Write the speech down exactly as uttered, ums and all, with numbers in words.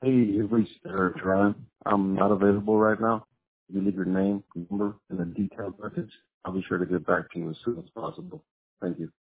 Hey, you've reached Eric Ryan. I'm not available right now. If you leave your name, number, and a detailed message, I'll be sure to get back to you as soon as possible. Thank you.